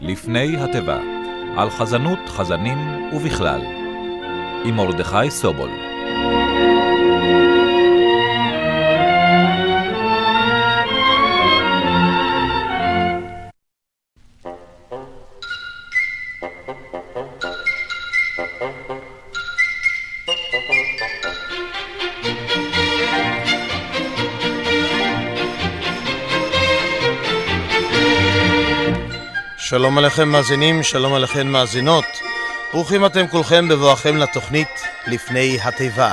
לפני התיבה, על חזנות חזנים ובכלל, עם מרדכי סובול. שלום עליכם מאזינים, שלום עליכם מאזינות. ברוכים אתם כולכם בבואכם לתוכנית לפני התיבה.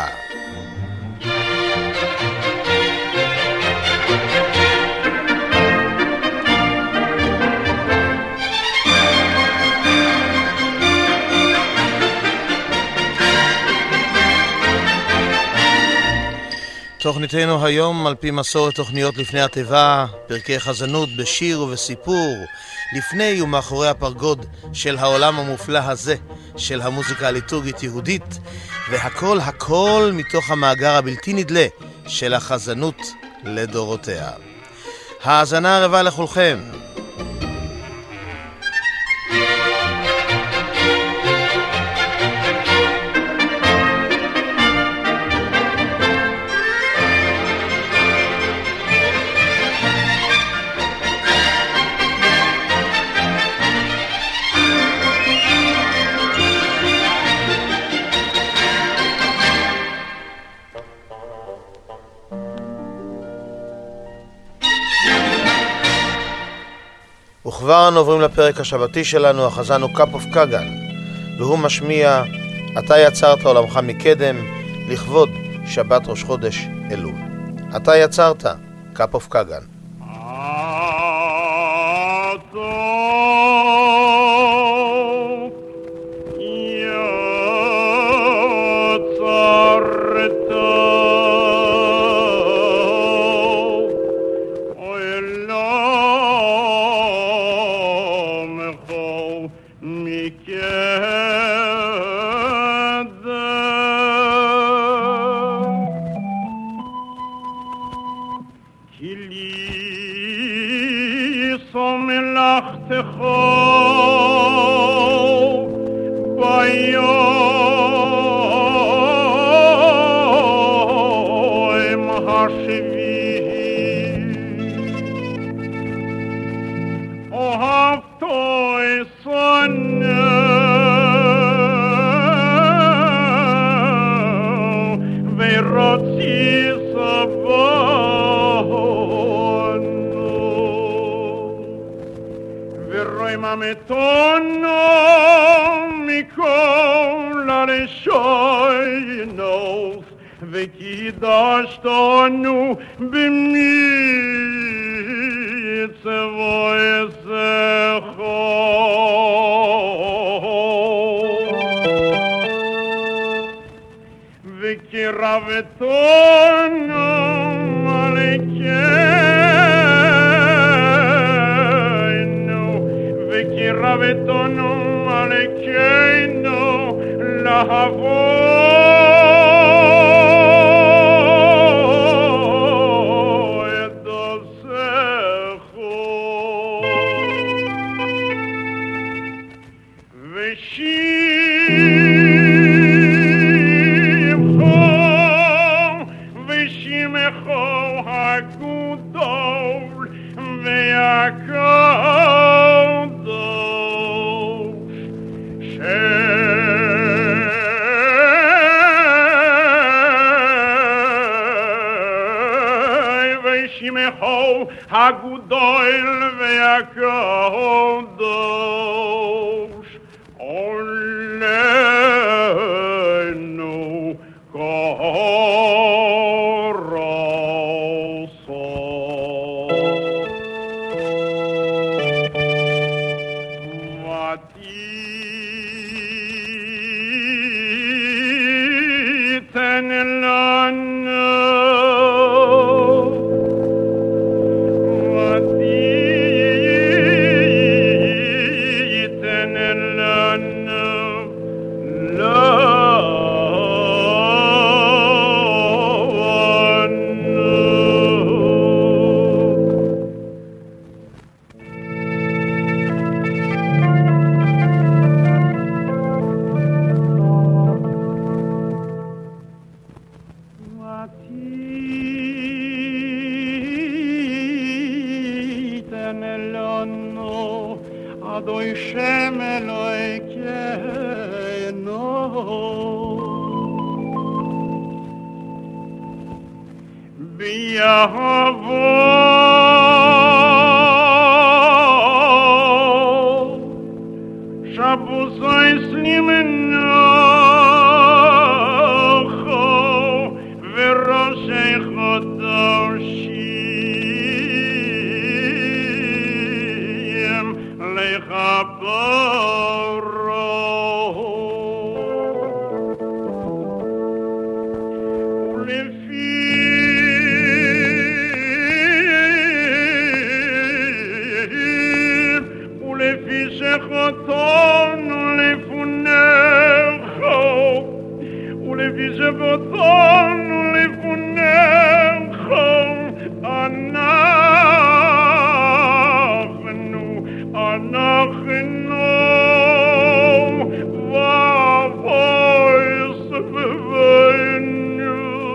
תוכניתנו היום על פי מסורת תוכניות לפני התיבה, פרקי חזנות בשיר ובסיפור, לפני ומאחורי הפרגוד של העולם המופלא הזה, של המוזיקה הליטורגית יהודית, והכל מתוך המאגר הבלתי נדלה של החזנות לדורותיה. האזנה הרבה לכולכם. וכבר אנו עוברים לפרק השבתי שלנו. החזן הוא קאפ אוף קאגן, והוא משמיע אתה יצרת עולמך מקדם לכבוד שבת ראש חודש אלול. אתה יצרת, קאפ אוף קאגן. וקידשתנו במצוותיך וקירבתנו עלינו להבוא הגדול והקדוש עולנו קורסו ותיתן לנו Adoi Shem Elokeinu B'Yahavo Shabbosai Slimenocho V'Roshei Chodoshim Lechaboro ולפי שחטאנו לפניך ולפי שחטאנו לפניך אנחנו ואבוי סביבנו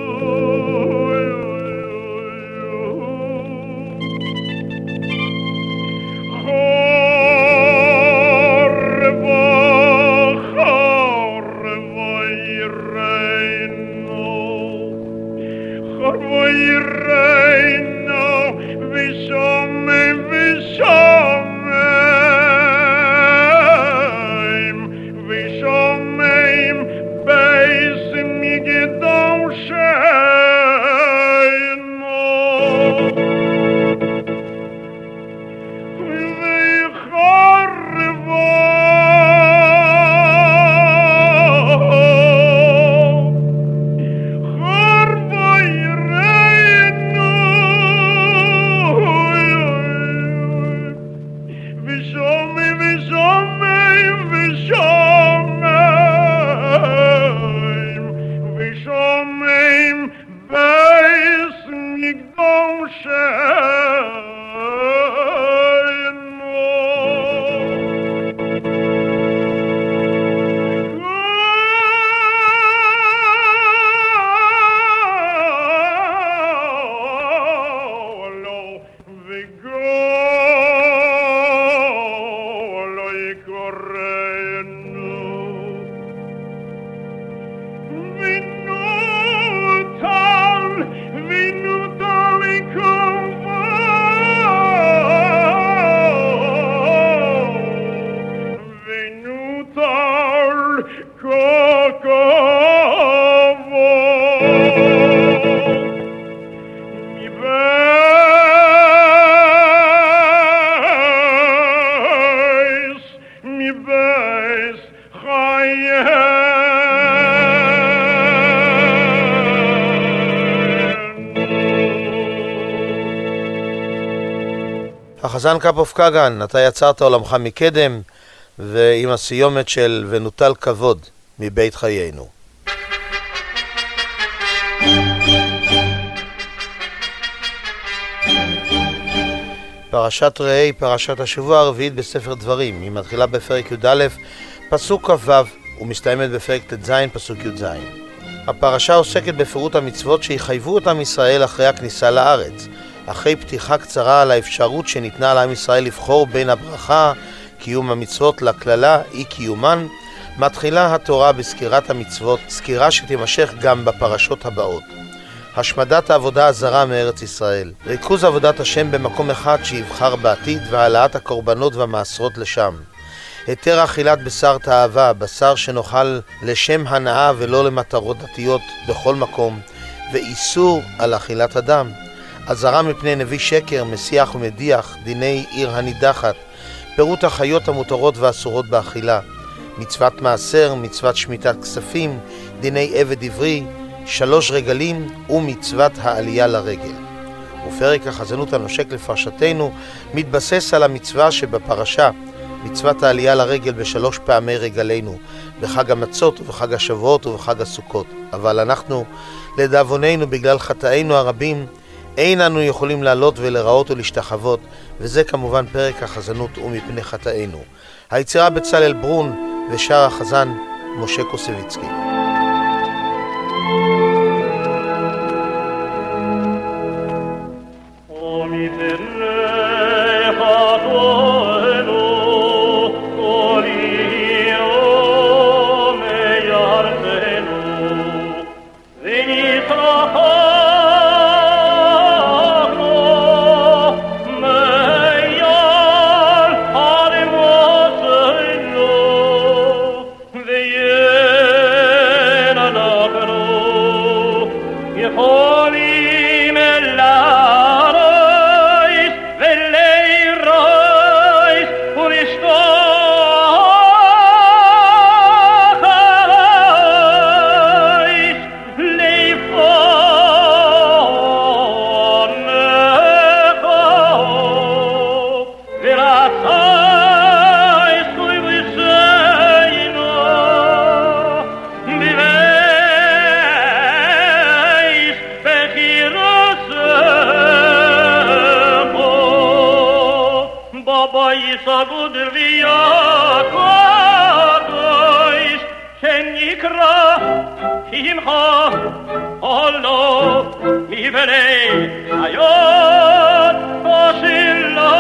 החזן קפוף קגן, אתה יצרת עולמך מקדם, ועם הסיומת של ונוטל כבוד מבית חיינו. פרשת ראה, פרשת השבוע הרביעית בספר דברים. היא מתחילה בפרק י"א, פסוק כ"ו, ומסתיימת בפרק ט"ז, פסוק י"ז. הפרשה עוסקת בפירוט המצוות שיחייבו את עם ישראל אחרי הכניסה לארץ. אחרי פתיחה קצרה על האפשרות שניתנה לעם ישראל לבחור בין הברכה, קיום המצוות, לכללה, אי קיומן, מתחילה התורה בסקירת המצוות, סקירה שתימשך גם בפרשות הבאות. השמדת העבודה הזרה מארץ ישראל, ריכוז עבודת השם במקום אחד שיבחר בעתיד, והעלאת הקורבנות והמעשרות לשם. היתר אכילת בשר תאווה, בשר שנאכל לשם הנאה ולא למטרות דתיות בכל מקום, ואיסור על אכילת אדם. הזרה מפני נביא שקר, מסיח ומדיח, דיני עיר הנידחת, פירוט החיות המותרות ואסורות באכילה, מצוות מעשר, מצוות שמיטת כספים, דיני עבד עברי, 3 רגלים ומצוות העלייה לרגל. ופרק החזנות הנושק לפרשתנו מתבסס על המצווה שבפרשה, מצוות העלייה לרגל ב3 פעמי רגלינו, בחג המצות ובחג השבועות ובחג הסוכות. אבל אנחנו, לדאבוננו בגלל חטאינו הרבים, אין אנו יכולים לעלות ולראות ולהשתחוות, וזה כמובן פרק החזנות ומפני חטאינו. היצירה בצלאל ברון ושר החזן משה קוסביצקי. so gut wie Jakob ist, Nikra, Himcha, Olo, mi venei, Ayot, Oshilla,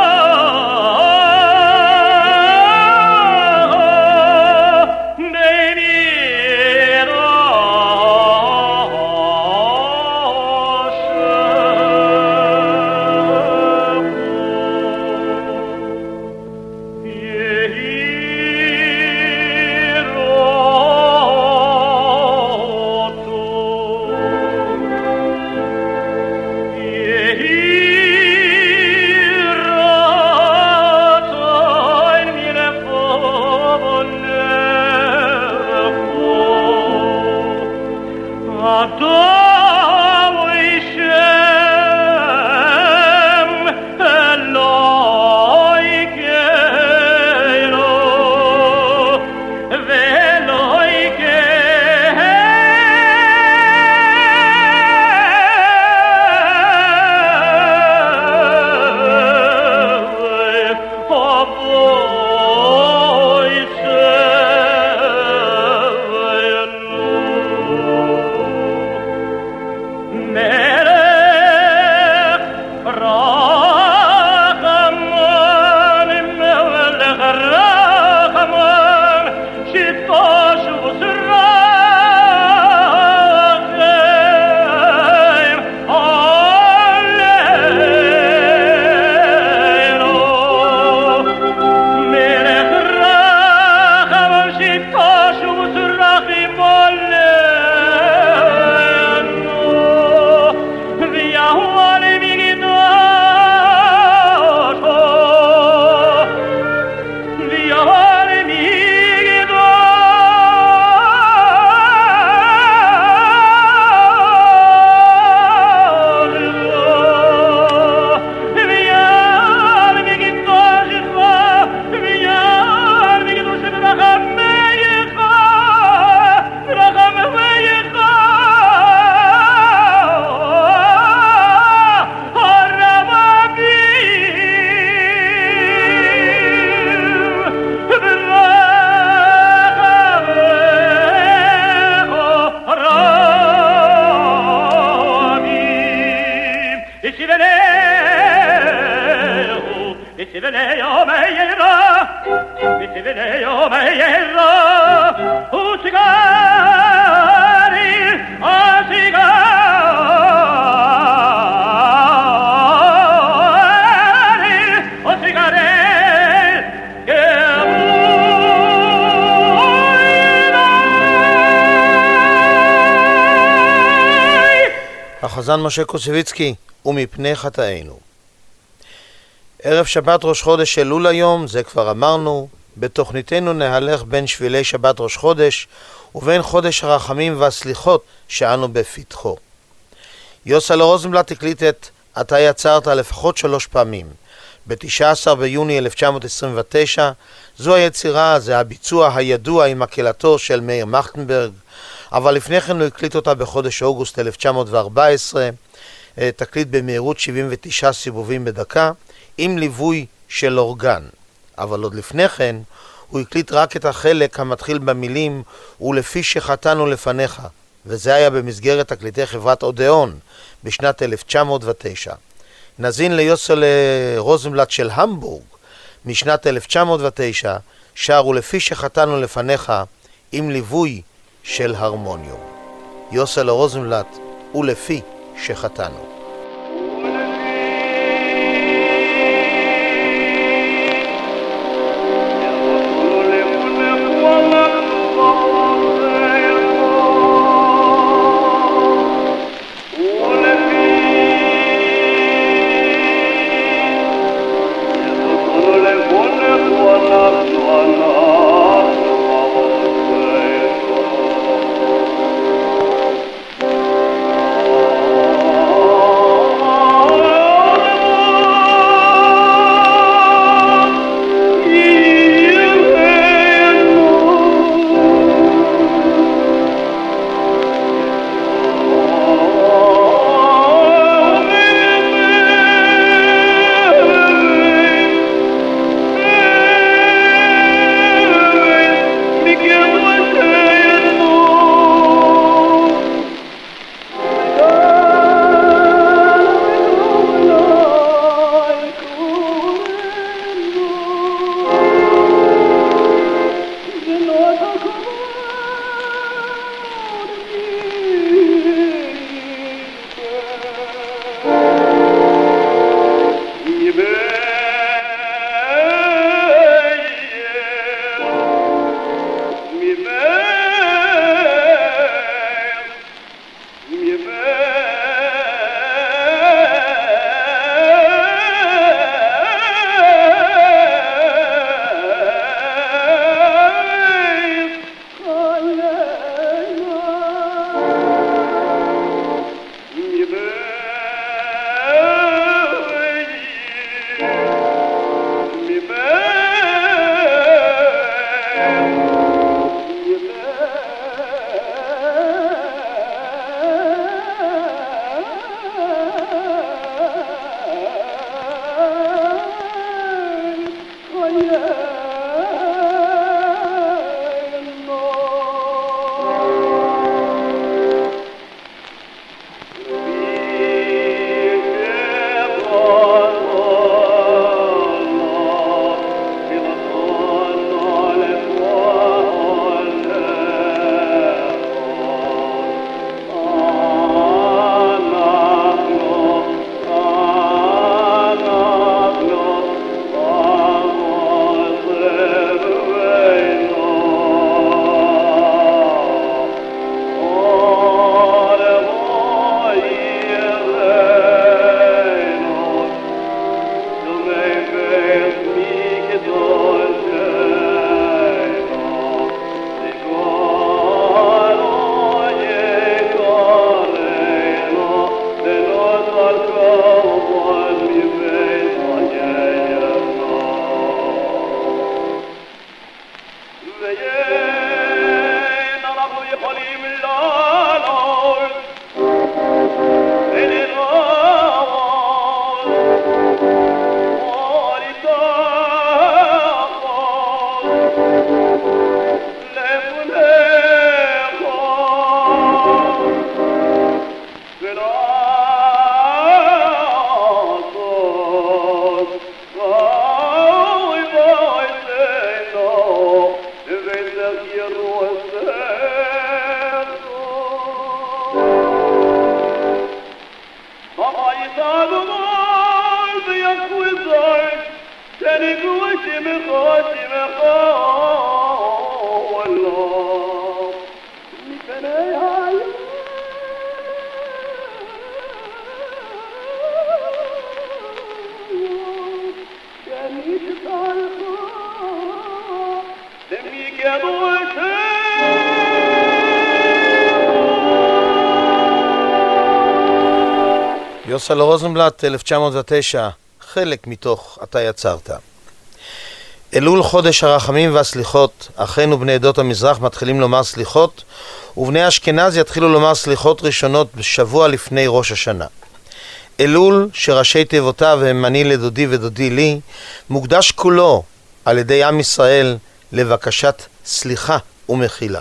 החזן משה קוסביצקי, ומפני חטאינו. ערב שבת ראש חודש אלול היום, זה כבר אמרנו, בתוכניתנו נהלך בין שבילי שבת ראש חודש ובין חודש הרחמים והסליחות שאנו בפתחו. יוסל רוזנבלט הקליט את אתה יצרת לפחות 3 פעמים. ב-19 ביוני 1929, זו היצירה, זה הביצוע הידוע עם מקהלתו של מאיר מחטנברג, אבל לפני כן הוא הקליט אותה בחודש אוגוסט 1914, תקליט במהירות 79 סיבובים בדקה, עם ליווי של אורגן. אבל עוד לפני כן, הוא הקליט רק את החלק המתחיל במילים ולפי שחטאנו לפניך, וזה היה במסגרת תקליטי חברת אודאון בשנת 1909. נזין ליוסל רוזנבלט של המבורג משנת 1909, שר ולפי שחטאנו לפניך עם ליווי של הרמוניום. יוסל רוזנבלט ולפי שחטאנו. Oh יוסל רוזנבלט, 1909, חלק מתוך אתה יצרת. אלול חודש הרחמים והסליחות, אחינו בני עדות המזרח מתחילים לומר סליחות, ובני אשכנז יתחילו לומר סליחות ראשונות בשבוע לפני ראש השנה. אלול, שראשי תיבותיו הם אני לדודי ודודי לי, מוקדש כולו על ידי עם ישראל לבקשת סליחה ומחילה.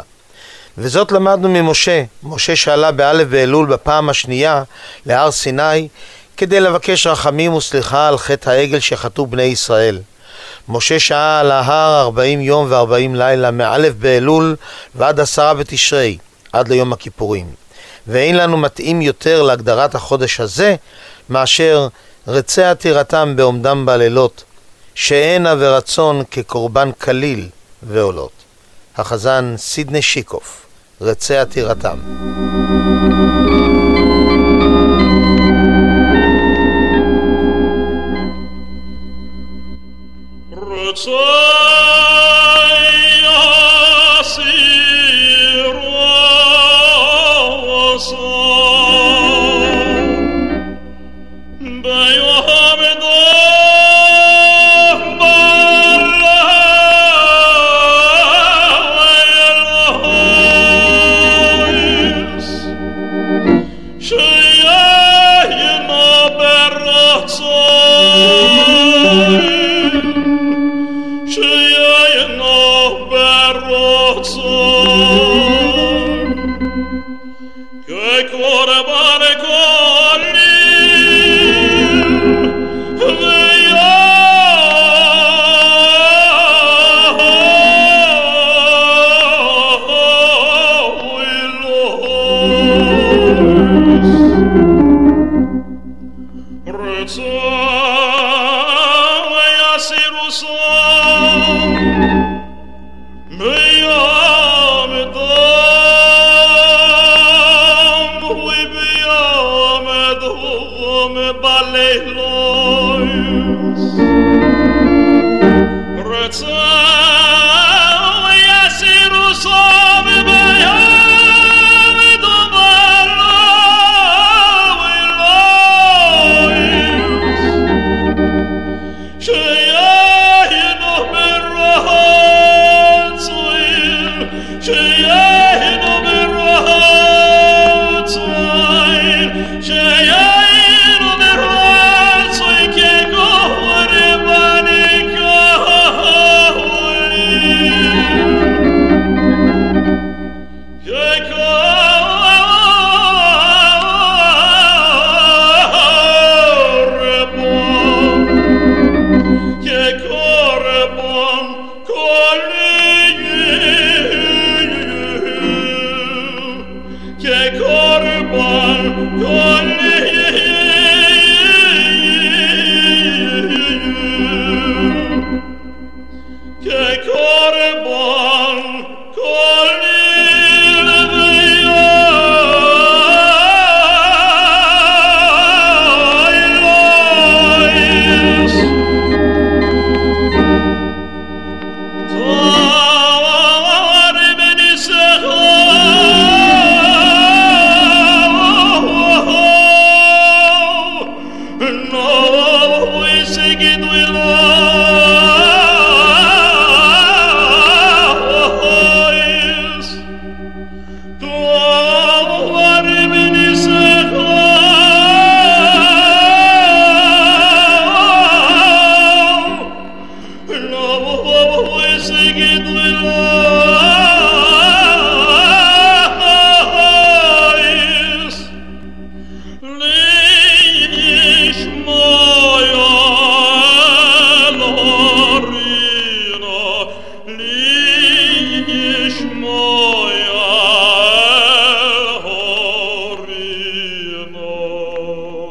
וזאת למדנו ממשה, משה שעלה באלף באלול בפעם השנייה להר סיני, כדי לבקש רחמים וסליחה על חטא העגל שחטאו בני ישראל. משה שעה על ההר 40 יום ו40 לילה מאלף באלול ועד 10 בתשרי, עד ליום הכיפורים. ואין לנו מתאים יותר להגדרת החודש הזה, מאשר רצי עתירתם בעומדם בלילות, שאינה ורצון כקורבן כליל ועולות. החזן סידני שיקוף, רצי עתירתם.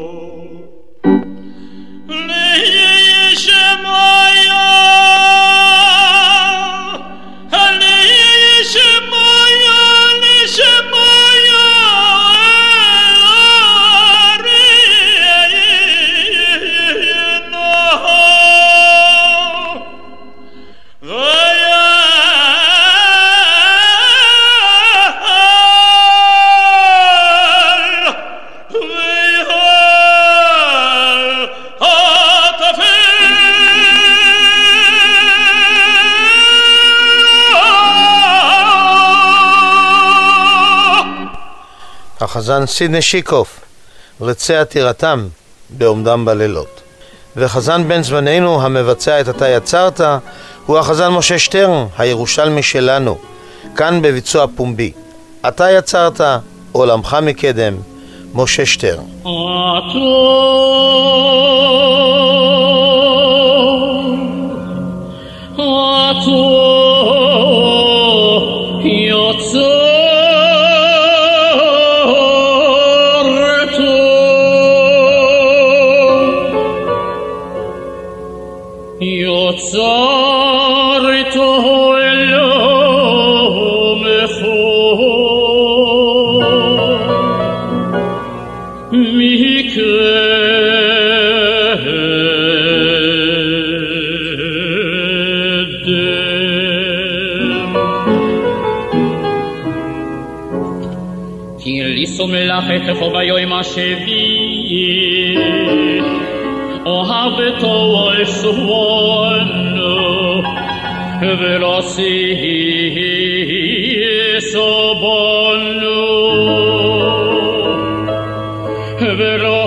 Shemaya החזן סידני שיקוף, רצי עתירתם בעומדם בלילות. וחזן בן זמננו המבצע את אתה יצרת הוא החזן משה שטרן, הירושלמי שלנו, כאן בביצוע פומבי. אתה יצרת, עולמך מקדם, משה שטרן. מלאכתך ביום השביעי אוהבתו אסבנו ולא סבנו ולא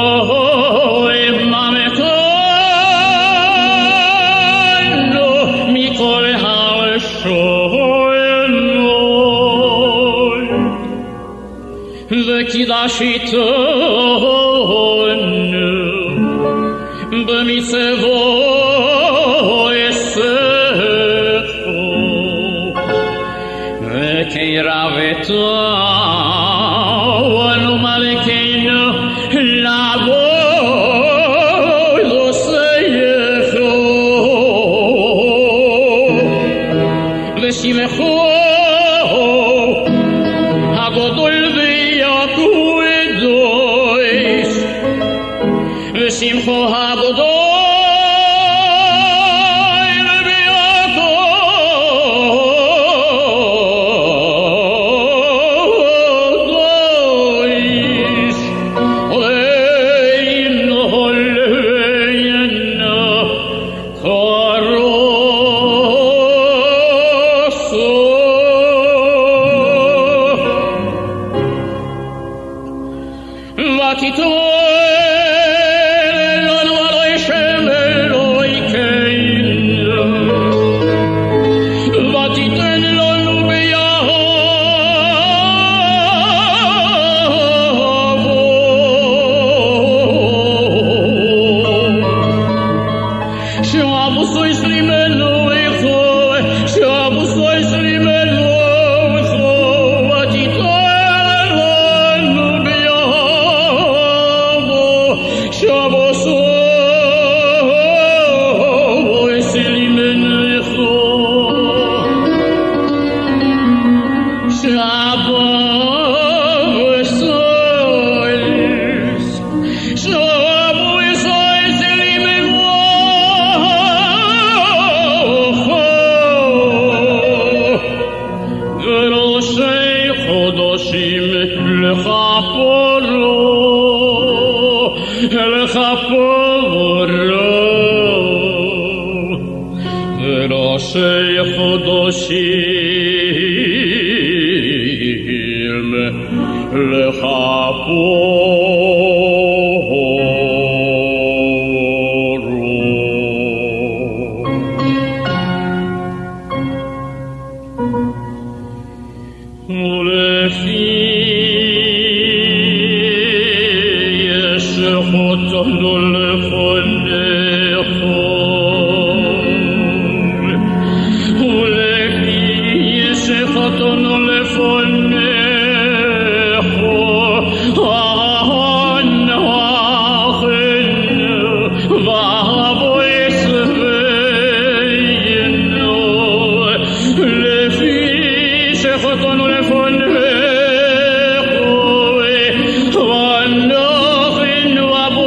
אממתנו מכל הרשונו וקידשתנו במצוות יספו וקרבתנו מלכנו לעבוד עושייך ושמחו הגדול ושמחו הגדול ויעקוש עלינו עלינו קרוסו ותיתו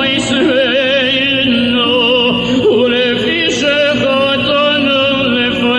לפי שחוטנו לפניך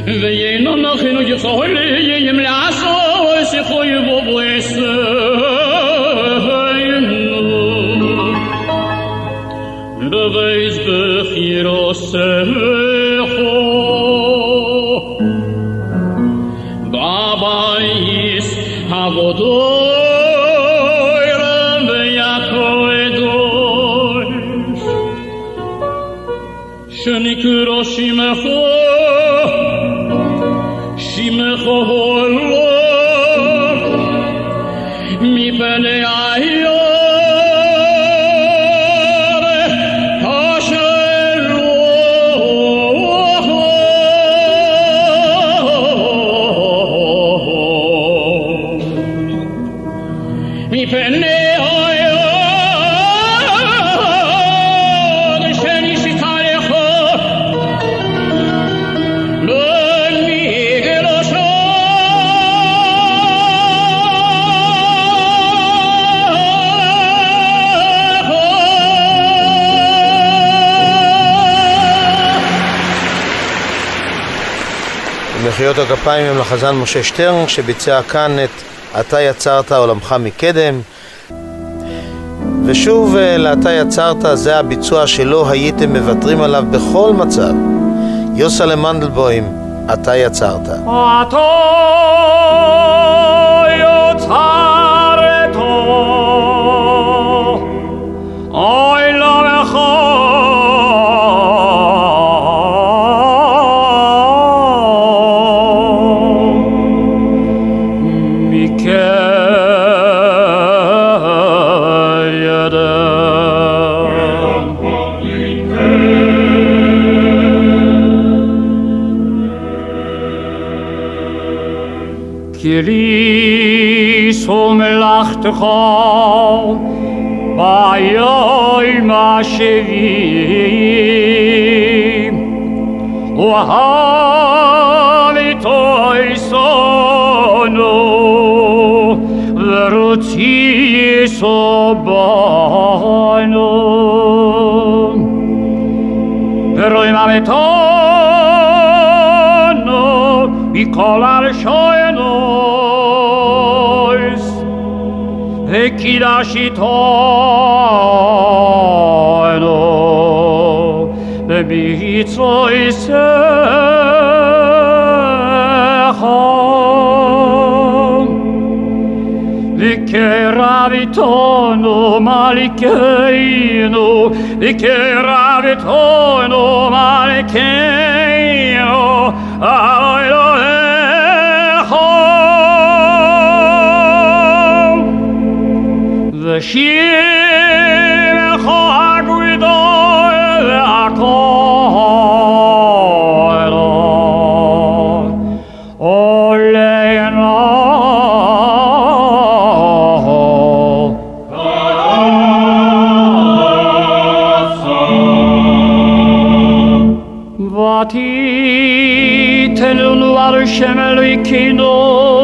ואינו נכנו יצולים לעשות שחוי ובויסנו בבייס בחירוסךו בבייס הגדול והקדוש שנקרא שמך הולך מפני העיר השלום מפני מחיאות הכפיים הם לחזן משה שטרן שביצע כאן את אתה יצרת עולמך מקדם, ושוב לאתה יצרת זה הביצוע שלא הייתם מוותרים עליו בכל מצב. יוסל'ה מנדלבוים, אתה יצרת. אתה יצרת עולמך כריסו מלאכתך ביום השביעי ואהביתו יסונו ורוצי יסובנו ורואים אביתנו מכל הרשיינו וקידשתנו במצוותיך וקרבתנו מלכנו וקרבתנו מלכנו אלוהיך ושמך הגדול והכל עולנו ותיתן לנו על שם אלוהינו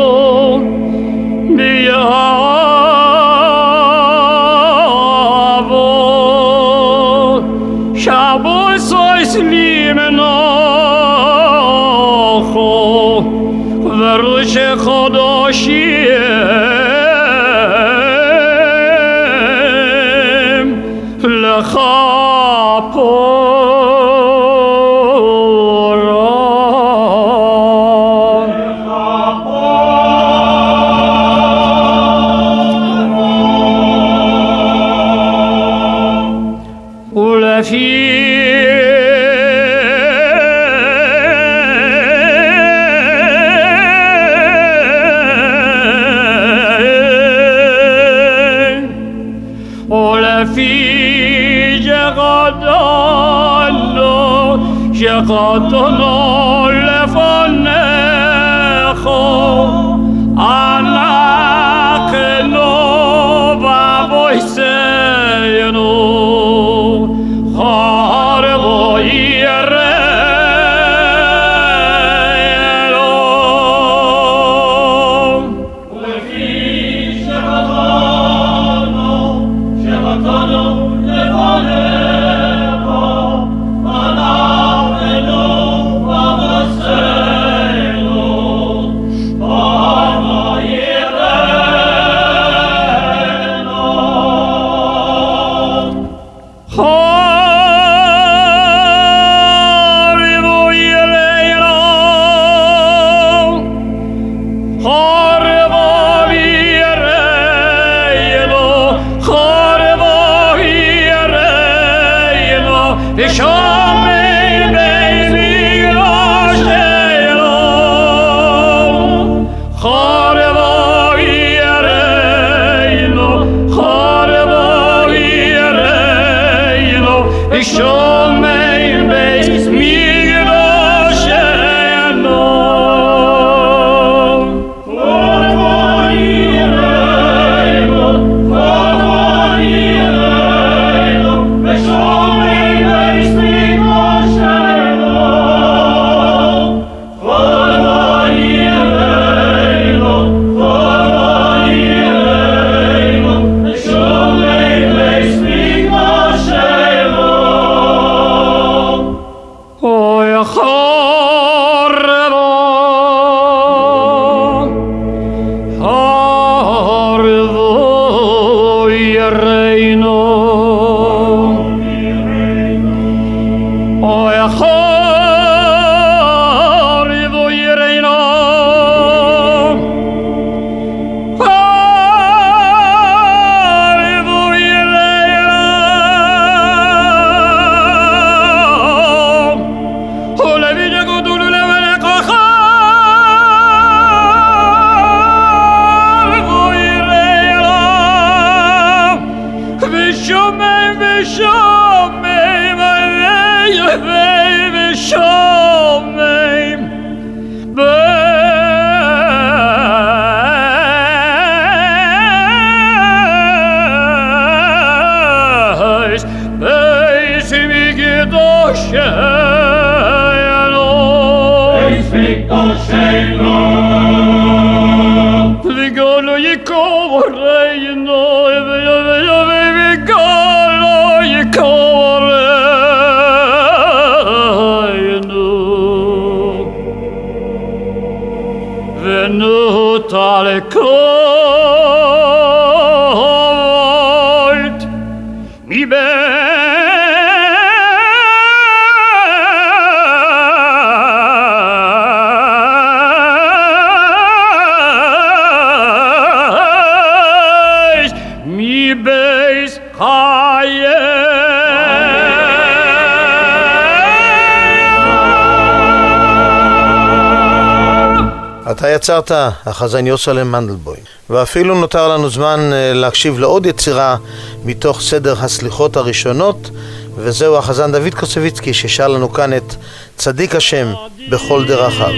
ביבוא שבוס לימנוחו וראש חודשים לך שחטאנו לפניך אנחנו בבויסנו חרבו יראנו ולפי שחטאנו לפניך אנחנו אתה יצרת, החזן יוסלם מנדלבוים, ואפילו נותר לנו זמן להקשיב לעוד יצירה מתוך סדר הסליחות הראשונות, וזהו החזן דוד קוסביצקי ששר לנו כאן את צדיק השם בכל דרכיו.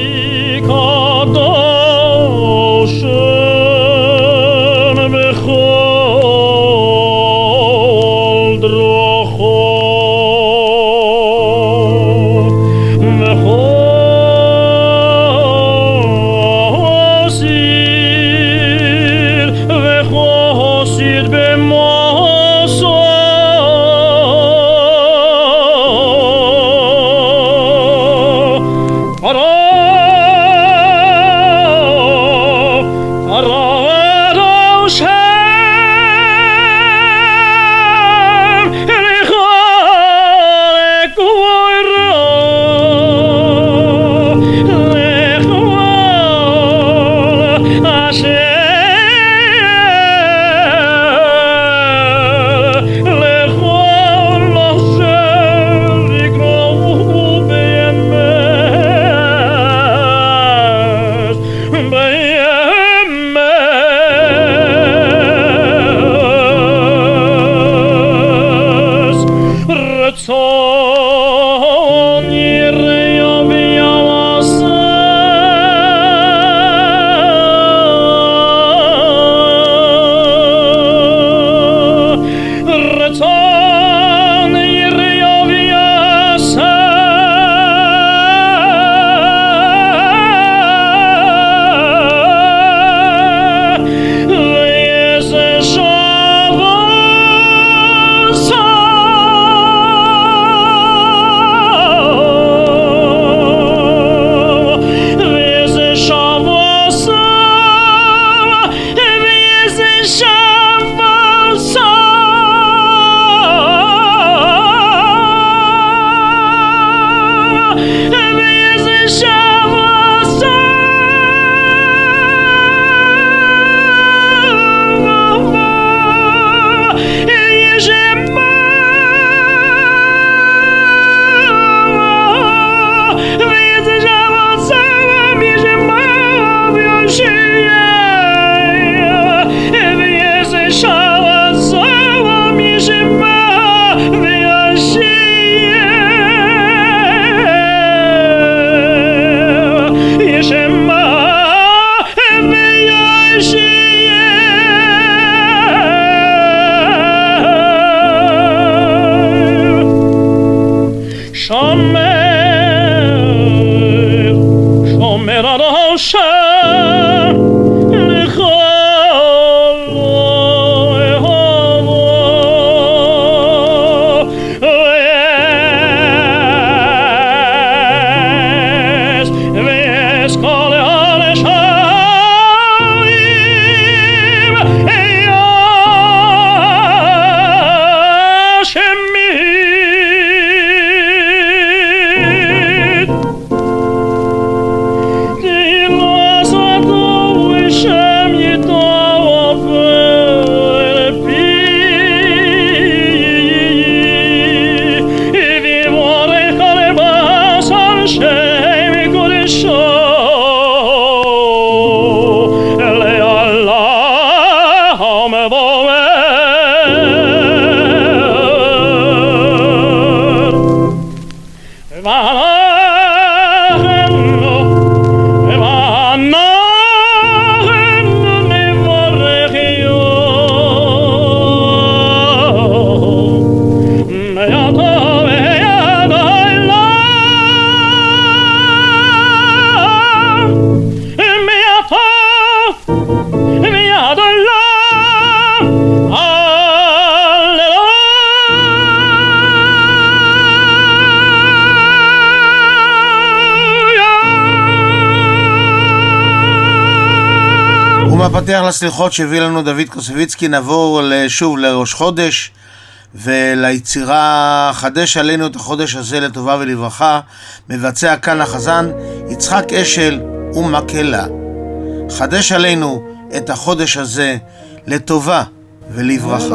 ומהפתח לסליחות שהביא לנו דוד קוסביצקי נעבור שוב לראש חודש וליצירה חדש עלינו את החודש הזה לטובה ולברכה. מבצע כאן החזן יצחק אשל ומקהלה. חדש עלינו את החודש הזה לטובה ולברכה.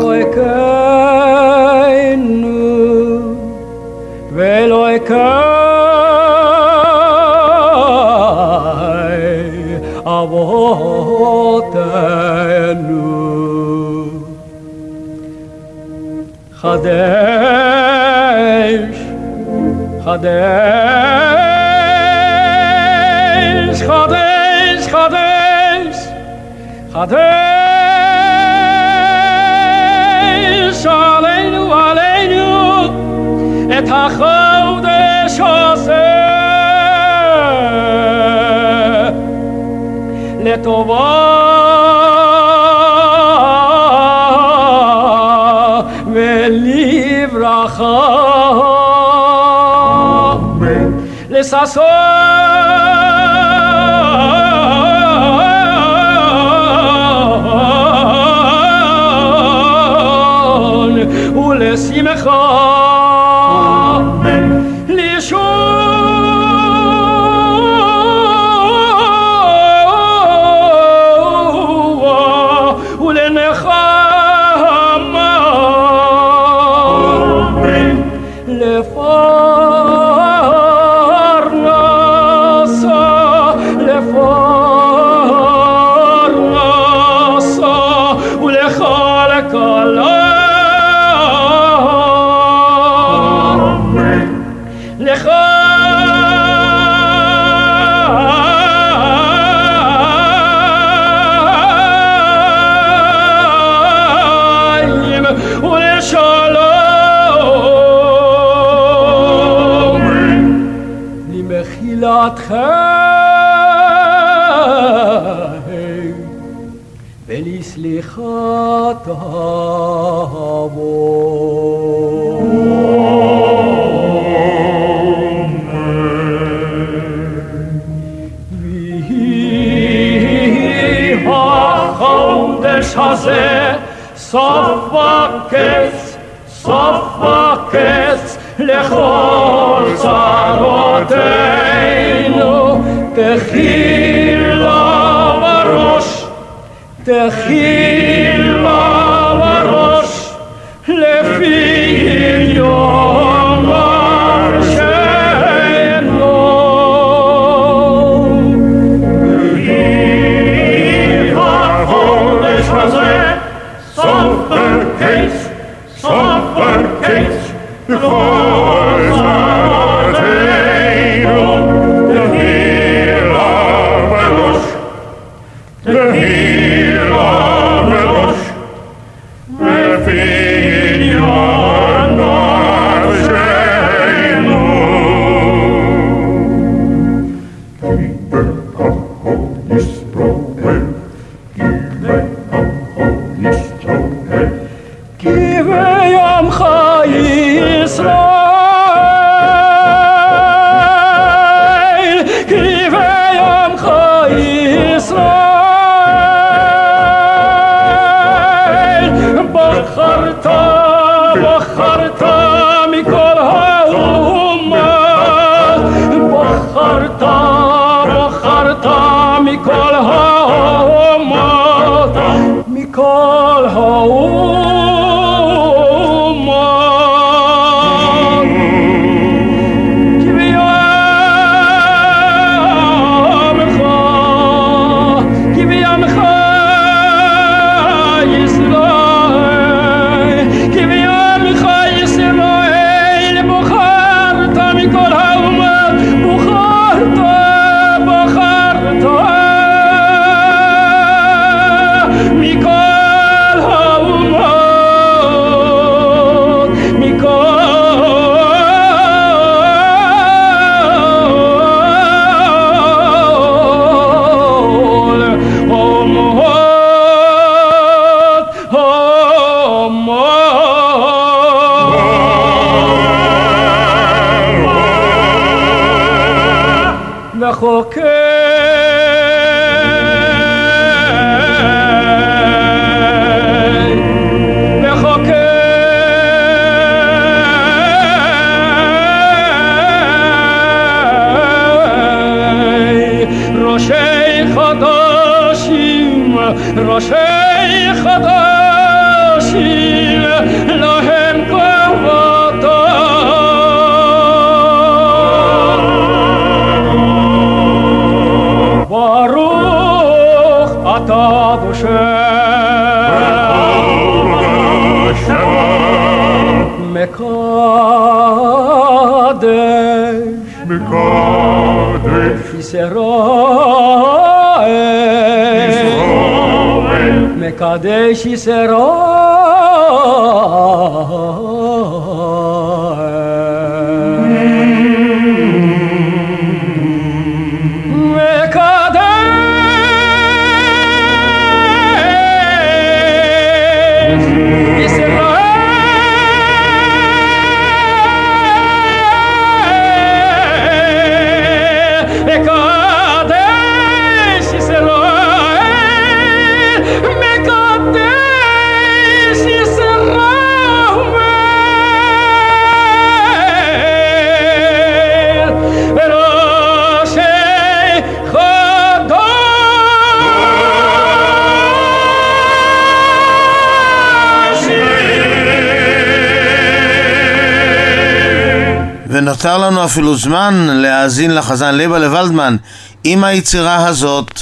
ואלוהינו אבותינו חדש חדש חדש חדש חדש עלינו עלינו את החודש הזה לטובה ולברכה לששון ולשמחה ולסליחת ויהי החודש הזה סוף הקץ סוף הקץ לכל צרותינו תחילה בראש תחילה בראש לפי יום הרשנו ויהי החודש הזה סוף הקץ סוף הקץ לכל צרותינו תחילה בראש תחילה בראש לפי יום הרשנו כי ביומך ישראל כי ביומך ישראל בחרת מכל האומות בחרת מכל האומות מכל האומות וחוקר ראשי חדשים להם כבודם. ברוך אתה מקדש ישראל, מקדש ונותר לנו אפילו זמן להאזין לחזן ליבלה ולדמן עם היצירה הזאת.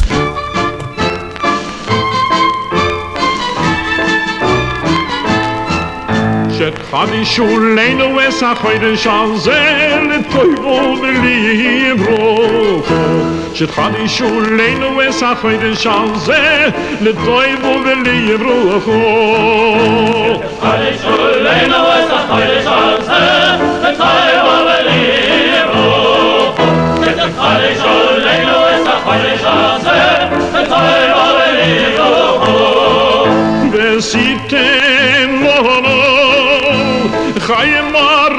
שתחדישו לנו את החודש הזה לטובו ולברוכו. שתחדישו לנו את החודש הזה לטובו ולברוכו. שתחדישו לנו את החודש הזה לטובו ולברוכו. שתחדישו לנו את החודש הזה לטובו ולברוכו. ועשיתם לנו חיים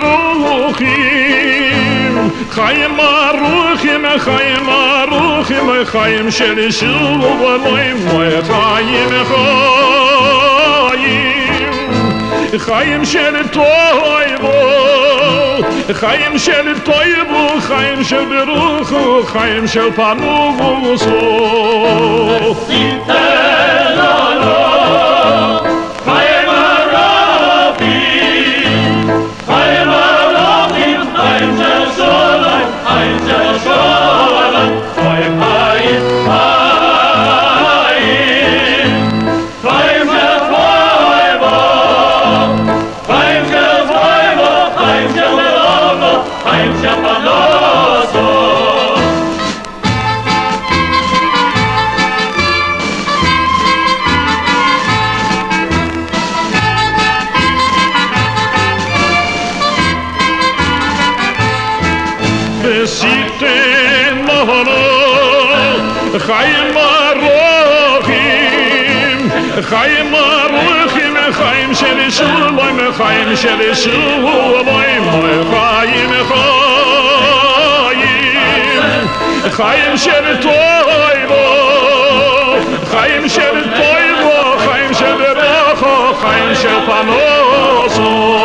ארוכים, חיים ארוכים, חיים ארוכים, חיים של שוב ולוים, חיים חיים, חיים של טויבו, חיים של טויבו, חיים של ברוכו, חיים של פנובוסו. ותיתן לנו חיים ארוכים, חיים ארוכים, חיים של שלום, חיים של שלום, חיים חיים חיים, חיים של טויבו, חיים של טויבו, חיים של ברוכו, חיים של פנובוסו. ועשיתם לנו חיים ארוכים, חיים ארוכים, חיים של שלום, חיים של שלום, חיים חיים, חיים של טויבו, חיים של טויבו, חיים של ברוכו, חיים של פנובוסו.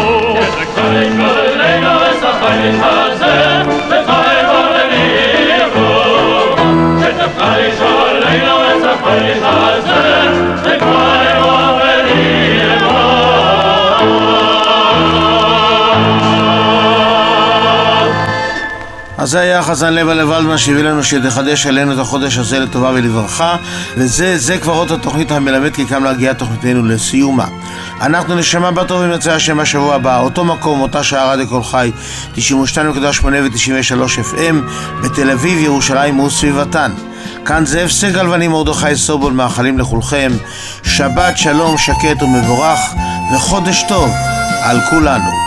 אז זה היה חזן ליבלה ולדמן שהביא לנו שתחדש עלינו את החודש הזה לטובה ולברכה, וזה כבר עוד התוכנית המלמד כי קם להגיע תוכניתנו לסיומה. אנחנו נשמע בטוב אם יצא השם השבוע הבא, אותו מקום, אותה שעה רדיו קול חי 92.8 ו-93 FM בתל אביב, ירושלים וסביבתן. כאן זאב סגל ואני מרדכי סובול, מאחלים לכולכם שבת שלום שקט ומבורך וחודש טוב על כולנו.